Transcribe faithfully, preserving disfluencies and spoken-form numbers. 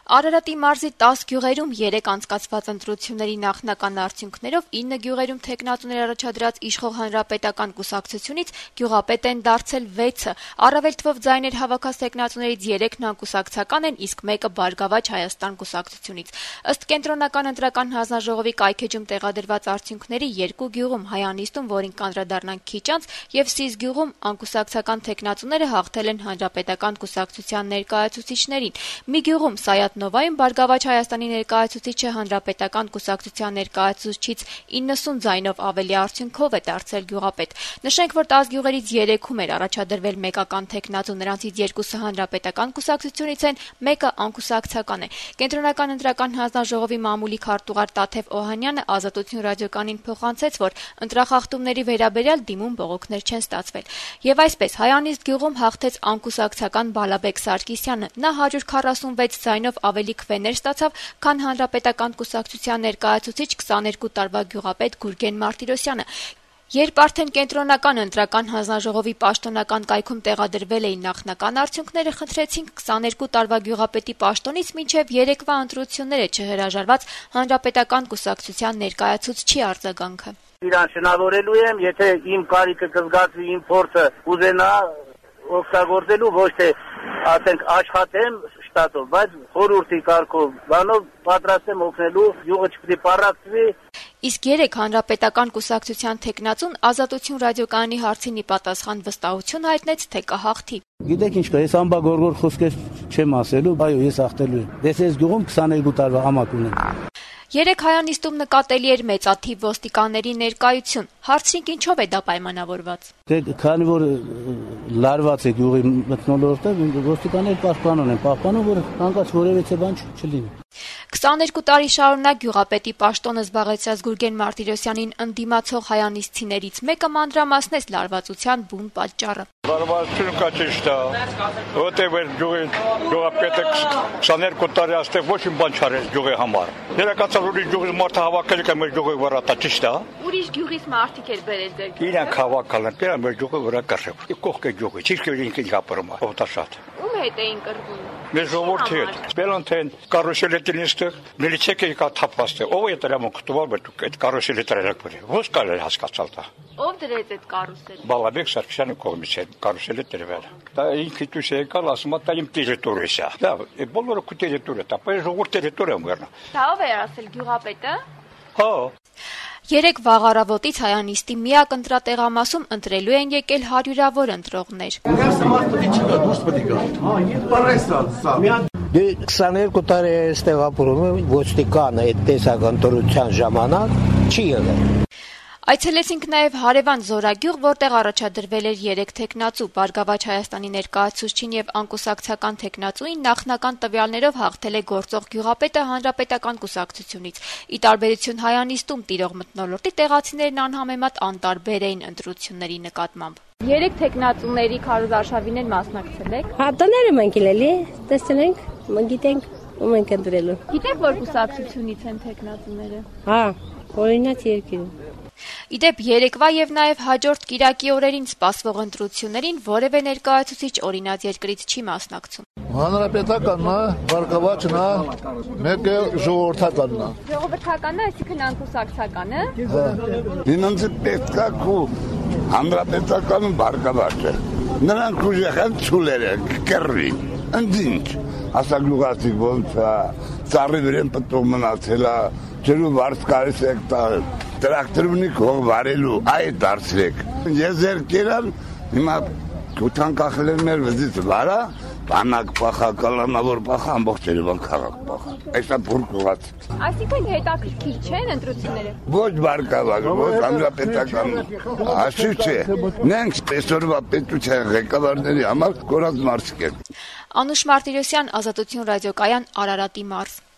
Արարատի մարզի տաս գյուղերում երեք անցկացված ընտրությունների նախնական արդյունքներով ինը գյուղերում թեկնածուներ առաջադրած իշխող հանրապետական կուսակցությունից գյուղապետ են դարձել վեցը, առավել թվով ձայներ հավաքած թեկնածուներից երեքն անկուսակցական են, իսկ մեկը Բարգավաճ Հայաստան կուսակցությունից։ Ըստ կենտրոնական ընտրական հանձնաժողովի կայքեջում տեղադրված արդյունքների երկու գյուղում Հայանիստում, որին կանդրադառնանք քիչ անց, եւ Սիզ գյուղում անկուսակցական թեկնածուները հաղթել են հանրապետական կուսակցության ներկայացուցիչներին։ Մի գյուղում Սայաթ Նովայում Բարգավաճ Հայաստանի ներկայացուցիչը հանրապետական կուսակցության ներկայացուցիչից իննսուն ձայնով ավելի արդյունքով է դարձել գյուղապետ։ Նշենք, որ տաս գյուղերից երեքում էր առաջադրվել մեկական թեկնածու, նրանցից երկուսը հանրապետական կուսակցությունից են, մեկը անկուսակցական է։ Կենտրոնական ընտրական հանձնաժողովի մամուլի քարտուղար Տաթև Օհանյանը Ազատություն ռադիոկայանին փոխանցեց, որ ընտրախախտումների վերաբերյալ դիմում բողոքներ չեն ստացվել։ Եվ այսպես Հայանիստ գյուղում հաղթեց անկուսակցական Բալաբեկ Սարգսյանը։ Նա հարյուր քառասունվեց ձայնով ավելի քվեներ ստացավ, քան հանրապետական կուսակցության ներկայացուցիչ քսաներկու տարվա գյուղապետ Գուրգեն Մարտիրոսյանը։ Երբ արդեն կենտրոնական ընտրական հանձնաժողովի պաշտոնական կայքում տեղադրվել էին նախնական արդյունքները, խնդրեցինք քսաներկու տարվա գյուղապետի պաշտոնից մինչև երեկվա ընտրությունները չհրաժարված հանրապետական կուսակցության ներկայացուցչի արձագանքը։ Իրան շնորհելու եմ, եթե իմ կարիքը կզգացվի, իմ փորձը ուզենա օգտագործելու, ոչ թե ասենք աշխատեմ շտատով, բայց խորհրդի կարգով բանով պատրաստ եմ օգնելու, յուղը չպետք է պառակտվի։ Իսկ երեք հանրապետական կուսակցության թեկնածուն Ազատություն ռադիոկայանի հարցին ի պատասխան վստահություն հայտնեց, թե կհաղթի։ Գիտեք ինչ կա, ես ամբագորգոր խոսքեր չեմ ասելու, այո, ես հաղթելու եմ։ Դες ես գյուղում քսաներկու տարվա ամակ ունեմ։ Երեք Հայանիստում նկատելի էր մեծաթիվ ոստիկանների ներկայություն։ Հարցրինք ինչով է դա պայմանավորված։ Քանի որ լարված է գյուղի մթնոլորտը, ոստիկանները պաշտպանում են, պահպանում, որ հանկարծ որևէ բան չլինի։ քսաներկու տարի շարունակ գյուղապետի պաշտոնը զբաղեցրած Գուրգեն Մարտիրոսյանին ընդդիմացող հայանիստցիներից մեկը մանրամասնեց լարվածության բուն պատճառը։ Բարբարություն կա ճիշտ է, որտեղ գյուղի գյուղապետը քսաներկու տարի աստեղ ոչ մի բան չարեց գյուղի համար։ Երակացավ ուրիշ գյուղի մարդը հավաքել է մեր գյուղի վրա, դա ճիշտ է։ Ուրիշ գյուղից մարդիկ էր բերել ձեր գյուղը։ Իրանք հավաքել են, դրա մեր գյուղի վրա կռավ։ Կողքը գյուղի, ճիշտ է ինքն ապրում է, օտաշատ։ Ում հետ էին կռվում։ Մեր ժողովրդի հետ։ Բելանթեն կարուսելը դինստեղ միլիցեքը կա թափաստը։ Ով է դրա մոկտուվալ բտուկ այդ կարուսելը դրելակ բերի։ Ո՞ս կարել հասկացալ դա։ Ով դրեց այդ կարուսելը։ Բալաբեկ Սարգսյանը կողմից է կարուսելը դրվել։ Դա ինքը դուս եկալ ասում է դա իմ տերիտորիա է։ Դա է բոլորը քո տերիտորիա, դա բայց ժողովրդի տերիտորիա մերնա։ Դա ով է ասել գյուղապետը։ Հա։ Երեք վաղարավոտից Հայանիստի միակ ընտրատեղամասում ընտրելու են եկել հարյուրավոր ընտրողներ։ Դե քսաներկու տարի այստեղ ապրում եմ, ոստիկանը այդ տեսական ընտրության ժամանակ չի եղել։ Այցելեցինք նաև հարևան Զորագյուղ, որտեղ առաջադրվել էր երեք թեկնածու, Բարգավաճ Հայաստանի ներկայացուցչին եւ անկուսակցական թեկնածուին նախնական տվյալներով հաղթել է գործող գյուղապետը հանրապետական կուսակցությունից։ Ի տարբերություն Հայանիստում տիրող մթնոլորտի, տեղացիներն անհամեմատ անտարբեր էին ընտրությունների նկատմամբ։ Երեք թեկնածուների քարոզ արշավին մասնակցել եք։ Հա, տները մենք էլի, տեսել ենք, մենք գիտենք, ու մենք ընտրելու։ Գիտեք, որ կուսակցությունից են թեկնածուները։ Հա, օրինաց երկիրը։ Իդեպ երեկվա եւ նաեւ հաջորդ կիրակի օրերին սպասվող ընտրություններին որևէ ներկայացուցիչ օրինաց երկրից չի մասնակցում։ Հանրապետականն է, Բարգավաճն է, մեկը ժողովրդականն է։ Ժողովրդականն է, այսինքն անկուսակցական է։ Ինձ պետք է քո հանրապետականը Բարգավաճը։ Նրանք ուժեղան ցուլերը կռվի։ Ընդինչ, ասագլուղացի ոնց է, ծառի վրան պտուղ մնացել է, ջրու վարձ կարես եք տալ։ Տրակտորնիկ հող վարելու այդ դարձրեք։ Ես ձեր կերան հիմա կութան կախել են մեր վզից վարա, բանակ պախա, կալանավոր պախա, ամբողջ երևան քաղաք պախա։ Այս է փուրկուղած։ Այսինքն հետաքրքիր չեն ընտրությունները։ Ոչ Բարգավաճ, ոչ հանրապետական։ Ասու չէ։ Մենք այսօրվա պետության ղեկավարների համար կորած մարդիկ ենք։ Անուշ Մարտիրոսյան, Ազատություն ռադիոկայան, Արարատի մարզ։